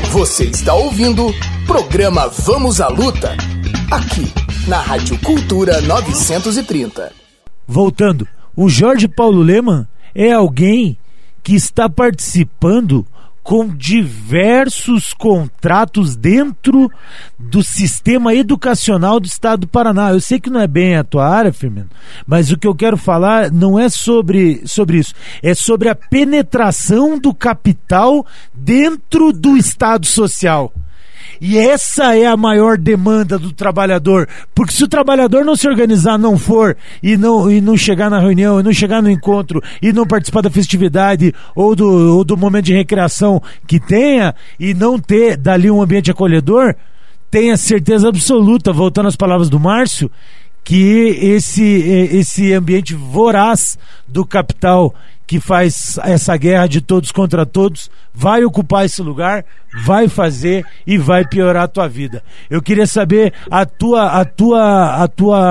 Você está ouvindo programa Vamos à Luta, aqui na Rádio Cultura 930. Voltando, o Jorge Paulo Lemann é alguém que está participando com diversos contratos dentro do sistema educacional do estado do Paraná. Eu sei que não é bem a tua área, Firmino, mas o que eu quero falar não é sobre isso, é sobre a penetração do capital dentro do estado social. E essa é a maior demanda do trabalhador, porque se o trabalhador não se organizar, não for, e não chegar na reunião, e não chegar no encontro, e não participar da festividade ou do momento de recreação que tenha, e não ter dali um ambiente acolhedor, tenha certeza absoluta, voltando às palavras do Márcio, que esse ambiente voraz do capital que faz essa guerra de todos contra todos vai ocupar esse lugar, vai fazer e vai piorar a tua vida. Eu queria saber a tua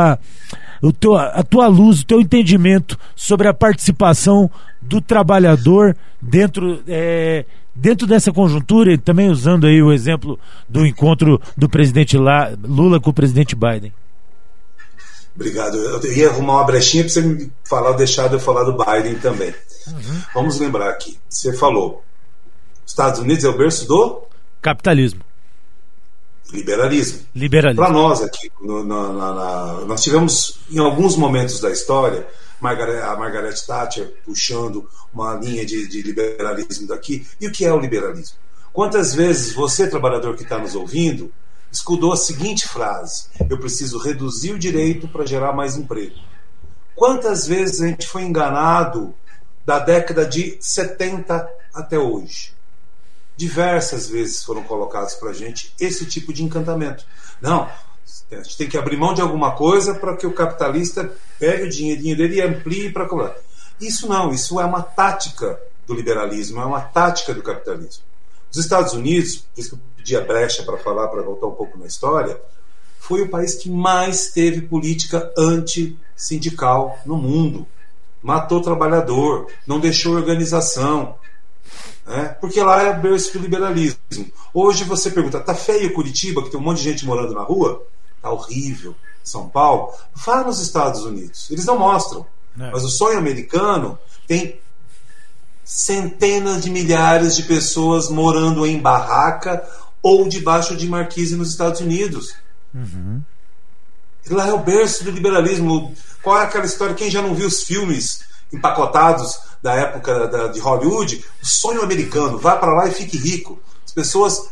luz, o teu entendimento sobre a participação do trabalhador dentro dessa conjuntura, e também usando aí o exemplo do encontro do presidente Lula com o presidente Biden. Obrigado. Eu ia arrumar uma brechinha para você me deixar de eu falar do Biden também. Uhum. Vamos lembrar aqui. Você falou, Estados Unidos é o berço do capitalismo. Liberalismo. Para nós aqui, nós tivemos em alguns momentos da história a Margaret Thatcher puxando uma linha de liberalismo daqui. E o que é o liberalismo? Quantas vezes você, trabalhador que está nos ouvindo, escutou a seguinte frase: eu preciso reduzir o direito para gerar mais emprego? Quantas vezes a gente foi enganado da década de 70 até hoje? Diversas vezes foram colocados para a gente esse tipo de encantamento. Não, a gente tem que abrir mão de alguma coisa para que o capitalista pegue o dinheirinho dele e amplie para cobrar. Isso não, isso é uma tática do liberalismo, é uma tática do capitalismo. Os Estados Unidos, por isso que eu pedi a brecha para voltar um pouco na história, foi o país que mais teve política antissindical no mundo. Matou o trabalhador, não deixou organização, porque lá é o berço do liberalismo. Hoje você pergunta, tá feio Curitiba, que tem um monte de gente morando na rua? Tá horrível. São Paulo? Vá nos Estados Unidos, eles não mostram. Mas o sonho americano tem centenas de milhares de pessoas morando em barraca ou debaixo de marquise nos Estados Unidos. Uhum. Lá é o berço do liberalismo. Qual é aquela história? Quem já não viu os filmes empacotados da época de Hollywood? O sonho americano, vá para lá e fique rico. As pessoas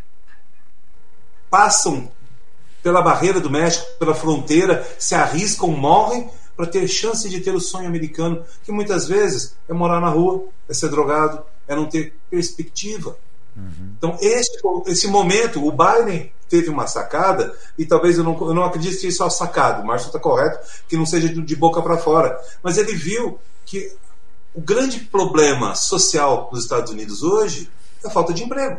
passam pela barreira do México, pela fronteira, se arriscam, morrem para ter chance de ter o sonho americano, que muitas vezes é morar na rua, é ser drogado, é não ter perspectiva. Uhum. Então esse momento, o Biden teve uma sacada, e talvez eu não acredite que isso é sacado, o Márcio está correto, que não seja de boca para fora, mas ele viu que o grande problema social dos Estados Unidos hoje é a falta de emprego,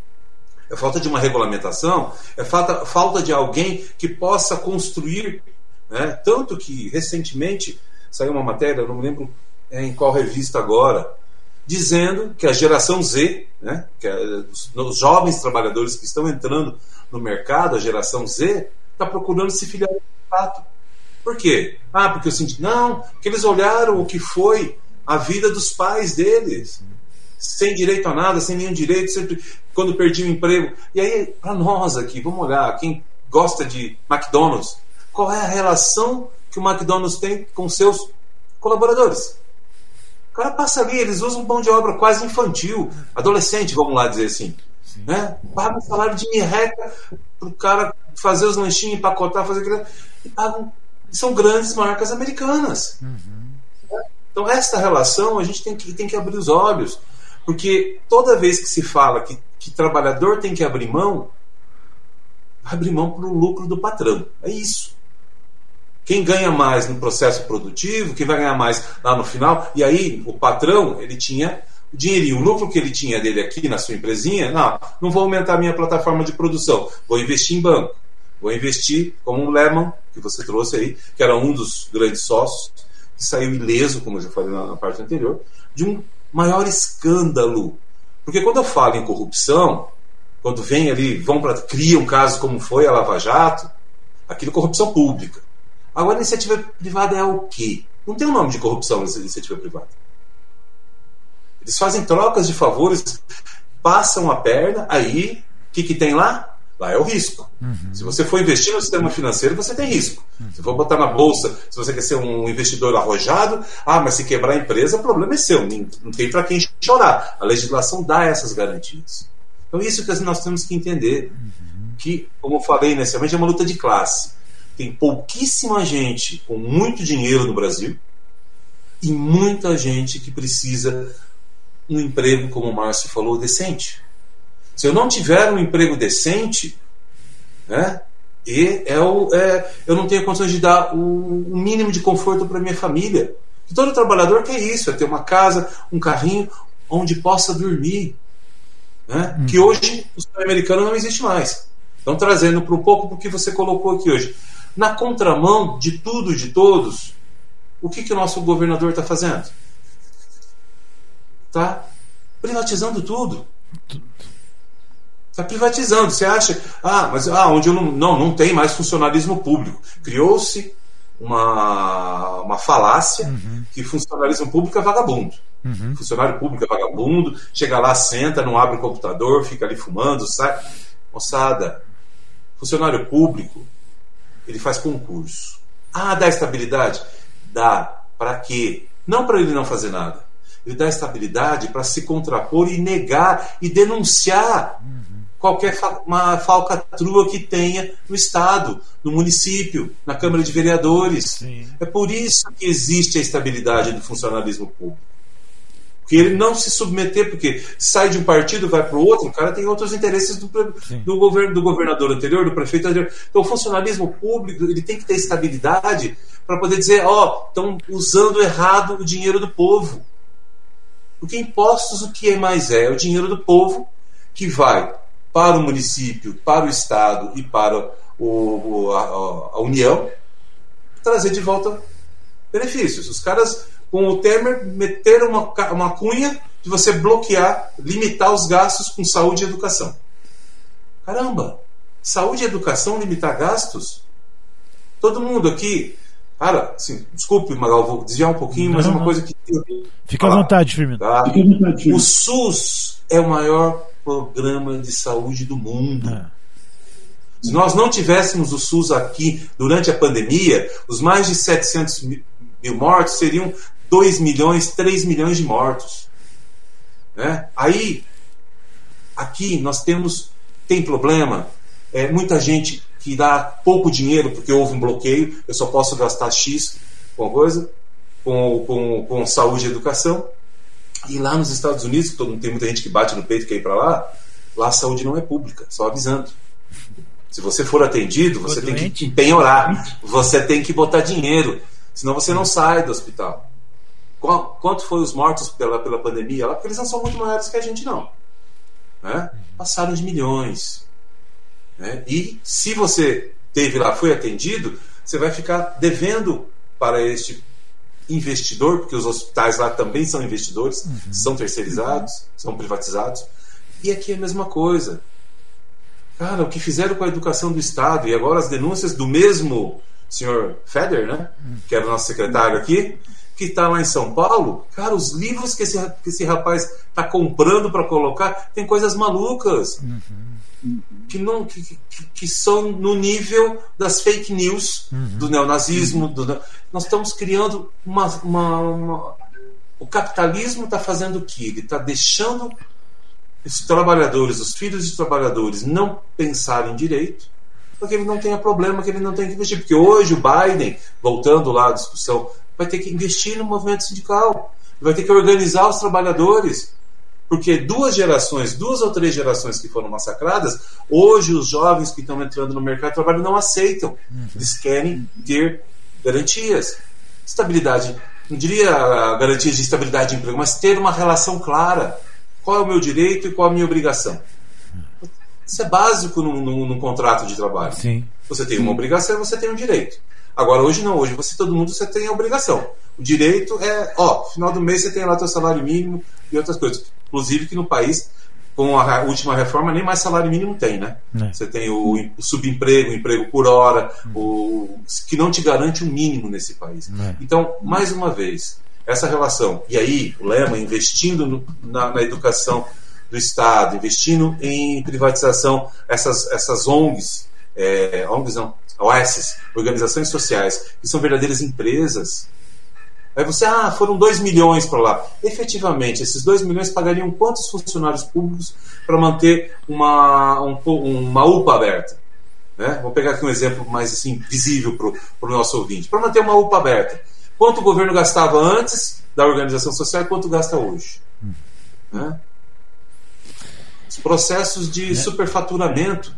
é falta de uma regulamentação, é falta de alguém que possa construir. Tanto que recentemente saiu uma matéria, não me lembro em qual revista agora, dizendo que a geração Z, que os jovens trabalhadores que estão entrando no mercado, a geração Z, está procurando se filiar ao sindicato. Por quê? Porque o sindicato. Não, porque eles olharam o que foi a vida dos pais deles, sem direito a nada, sem nenhum direito, sempre quando perdi o emprego. E aí, para nós aqui, vamos olhar, quem gosta de McDonald's, qual é a relação que o McDonald's tem com seus colaboradores? O cara passa ali, eles usam mão de obra quase infantil, adolescente, vamos lá dizer assim, paga um salário de merreca para o cara fazer os lanchinhos, empacotar, fazer aquilo, e pagam. São grandes marcas americanas. Uhum. Então esta relação a gente tem que abrir os olhos, porque toda vez que se fala que trabalhador tem que abrir mão para o lucro do patrão. É isso. Quem ganha mais no processo produtivo, quem vai ganhar mais lá no final, e aí o patrão, ele tinha o dinheirinho, o lucro que ele tinha dele aqui na sua empresinha, não vou aumentar a minha plataforma de produção, vou investir em banco, vou investir como um Lehman, que você trouxe aí, que era um dos grandes sócios, que saiu ileso, como eu já falei na parte anterior, de um maior escândalo. Porque quando eu falo em corrupção, quando vem ali, criam casos como foi a Lava Jato, aquilo é corrupção pública. Agora, a iniciativa privada é o quê? Não tem um nome de corrupção nessa iniciativa privada. Eles fazem trocas de favores, passam a perna, aí, o que tem lá? Lá é o risco. Se você for investir no sistema financeiro, você tem risco. Se for botar na bolsa, se você quer ser um investidor arrojado, mas se quebrar a empresa, o problema é seu, não tem para quem chorar. A legislação dá essas garantias. Então, isso que nós temos que entender, que, como eu falei inicialmente, é uma luta de classe. Tem pouquíssima gente com muito dinheiro no Brasil e muita gente que precisa um emprego, como o Márcio falou, decente. Se eu não tiver um emprego decente, né, eu não tenho condições de dar o mínimo de conforto para minha família. E todo trabalhador quer isso, é ter uma casa, um carrinho onde possa dormir, né? Que hoje o sonho americano não existe mais. Então, trazendo para um pouco do que você colocou aqui hoje. Na contramão de tudo e de todos, o que o nosso governador está fazendo? Está privatizando tudo. Está privatizando. Você acha, mas onde eu não tem mais funcionalismo público. Criou-se uma falácia que funcionalismo público é vagabundo. Funcionário público é vagabundo, chega lá, senta, não abre o computador, fica ali fumando, sai. Moçada, funcionário público, ele faz concurso. Dá estabilidade? Dá. Para quê? Não para ele não fazer nada. Ele dá estabilidade para se contrapor e negar e denunciar qualquer uma falcatrua que tenha no Estado, no município, na Câmara de Vereadores. Sim. É por isso que existe a estabilidade do funcionalismo público. Porque ele não se submeter, porque sai de um partido, vai para o outro, o cara tem outros interesses do governador anterior, do prefeito anterior. Então o funcionalismo público ele tem que ter estabilidade para poder dizer, estão usando errado o dinheiro do povo. Porque impostos o que mais é? É o dinheiro do povo que vai para o município, para o Estado e para a União trazer de volta benefícios. Os caras, com o Temer, meteram uma cunha de você bloquear, limitar os gastos com saúde e educação. Caramba! Saúde e educação, limitar gastos? Todo mundo aqui... Cara, assim, desculpe, Magal, vou desviar um pouquinho, mas é uma coisa que... Fica à vontade, Firmino. Tá? O SUS é o maior programa de saúde do mundo. Se nós não tivéssemos o SUS aqui durante a pandemia, os mais de 700 mil mortos seriam 2 milhões, 3 milhões de mortos. Né? Aí, aqui nós tem problema, muita gente que dá pouco dinheiro porque houve um bloqueio, eu só posso gastar X com a coisa, com saúde e educação. E lá nos Estados Unidos, tem muita gente que bate no peito e quer ir para lá a saúde não é pública, só avisando. Se você for atendido, você tem que penhorar, você tem que botar dinheiro, senão você não sai do hospital. Quanto foi os mortos pela pandemia lá? Porque eles não são muito maiores que a gente, não. Né? Passaram de milhões. Né? E se você teve lá, foi atendido, você vai ficar devendo para este investidor, porque os hospitais lá também são investidores, são terceirizados, são privatizados. E aqui é a mesma coisa. Cara, o que fizeram com a educação do Estado, e agora as denúncias do mesmo senhor Feder, né, que era o nosso secretário aqui, que está lá em São Paulo, cara, os livros que esse rapaz está comprando para colocar, tem coisas malucas. Que são no nível das fake news, do neonazismo. Nós estamos criando o capitalismo está fazendo o quê? Ele está deixando os trabalhadores, os filhos de trabalhadores não pensarem direito, porque ele não tenha problema, que ele não tem que investir. Porque hoje o Biden, voltando lá à discussão, vai ter que investir no movimento sindical, vai ter que organizar os trabalhadores. Porque 2 ou 3 gerações que foram massacradas, hoje os jovens que estão entrando no mercado de trabalho não aceitam. Eles querem ter garantias. Estabilidade, não diria garantias de estabilidade de emprego, mas ter uma relação clara. Qual é o meu direito e qual é a minha obrigação? Isso é básico num contrato de trabalho. Sim. Você tem uma obrigação e você tem um direito. Agora, hoje não. Hoje todo mundo tem a obrigação. O direito é, final do mês você tem lá teu salário mínimo e outras coisas. Inclusive que no país, com a última reforma, nem mais salário mínimo tem, né? Você tem o subemprego, o emprego por hora, que não te garante o mínimo nesse país. Então, mais uma vez, essa relação. E aí, o Lema investindo na educação do Estado, investindo em privatização, essas ONGs, OSs, organizações sociais, que são verdadeiras empresas. Aí você, foram 2 milhões para lá. Efetivamente, esses 2 milhões pagariam quantos funcionários públicos para manter uma UPA aberta? Né? Vou pegar aqui um exemplo mais assim, visível para o nosso ouvinte. Para manter uma UPA aberta, quanto o governo gastava antes da organização social e quanto gasta hoje? Né? Os processos de superfaturamento.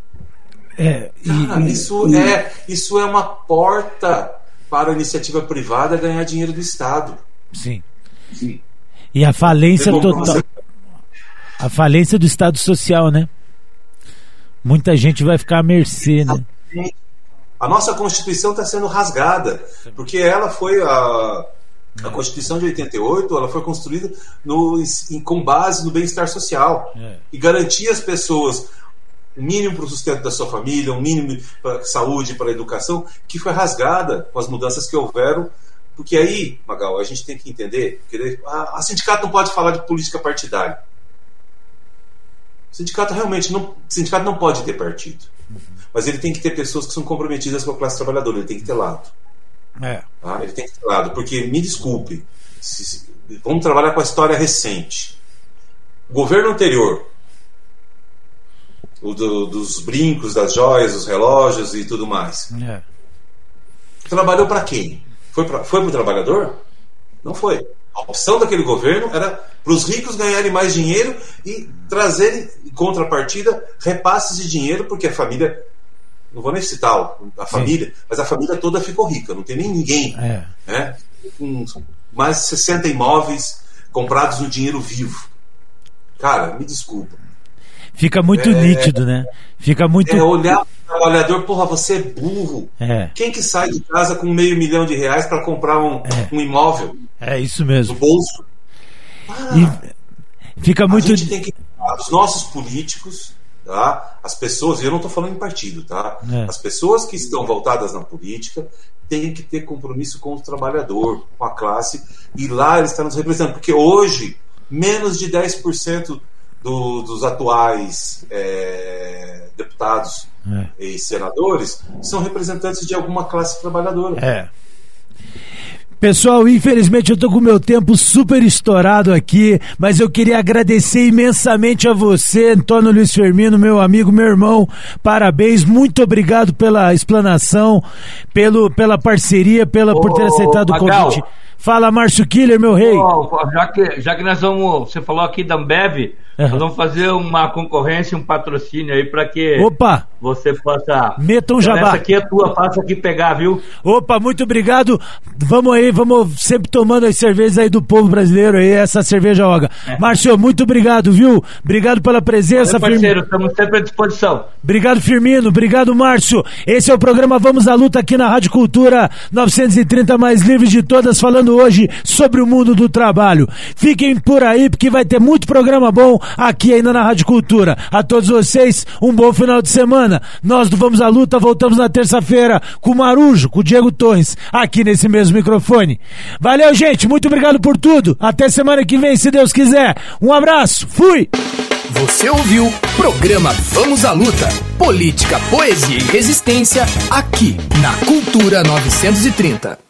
Isso é uma porta para a iniciativa privada ganhar dinheiro do Estado. Sim. E a falência total. A falência do Estado Social, né? Muita gente vai ficar à mercê, né? A nossa Constituição está sendo rasgada, porque ela foi a Constituição de 88, ela foi construída com base no bem-estar social e garantia às pessoas o mínimo para o sustento da sua família, o mínimo para a saúde, para a educação, que foi rasgada com as mudanças que houveram. Porque aí, Magal, a gente tem que entender que a sindicato não pode falar de política partidária. O sindicato não pode ter partido. Mas ele tem que ter pessoas que são comprometidas com a classe trabalhadora, ele tem que ter lado. Tá? Ele tem que ter lado, porque, me desculpe, vamos trabalhar com a história recente. O governo anterior, dos brincos, das joias, dos relógios e tudo mais, trabalhou para quem? Foi para o trabalhador? Não foi. A opção daquele governo era para os ricos ganharem mais dinheiro e trazerem, em contrapartida, repasses de dinheiro, porque a família, não vou nem citar a família, mas a família toda ficou rica, não tem nem ninguém, né? Com mais de 60 imóveis comprados no dinheiro vivo. Cara, me desculpa. Fica muito nítido, né? Fica muito... olhar para o trabalhador, porra, você é burro. Quem que sai de casa com R$500 mil para comprar um imóvel? É isso mesmo. No bolso. Fica muito... A gente tem que... Os nossos políticos, tá? As pessoas, eu não estou falando em partido, tá? As pessoas que estão voltadas na política têm que ter compromisso com o trabalhador, com a classe, e lá eles estão nos representando. Porque hoje, menos de 10% dos atuais deputados e senadores são representantes de alguma classe trabalhadora. Pessoal, infelizmente eu tô com o meu tempo super estourado aqui, mas eu queria agradecer imensamente a você, Antônio Luiz Firmino, meu amigo, meu irmão. Parabéns, muito obrigado pela explanação, pela parceria, por ter aceitado o convite. Fala, Márcio Killer, meu rei. Já que nós vamos, você falou aqui da Ambev, nós vamos fazer uma concorrência, um patrocínio aí para que você possa... Meta um jabá. Essa aqui é tua, passa aqui pegar, viu? Opa, muito obrigado. Vamos aí, vamos sempre tomando as cervejas aí do povo brasileiro aí, essa cerveja Oga. Márcio, muito obrigado, viu? Obrigado pela presença, Firmino. Parceiro, estamos sempre à disposição. Obrigado, Firmino. Obrigado, Márcio. Esse é o programa Vamos à Luta aqui na Rádio Cultura 930, mais livre de todas, falando hoje sobre o mundo do trabalho. Fiquem por aí, porque vai ter muito programa bom aqui ainda na Rádio Cultura. A todos vocês, um bom final de semana. Nós do Vamos à Luta voltamos na terça-feira com o Marujo, com o Diego Torres, aqui nesse mesmo microfone. Valeu, gente, muito obrigado por tudo. Até semana que vem, se Deus quiser. Um abraço, fui! Você ouviu programa Vamos à Luta. Política, poesia e resistência aqui na Cultura 930.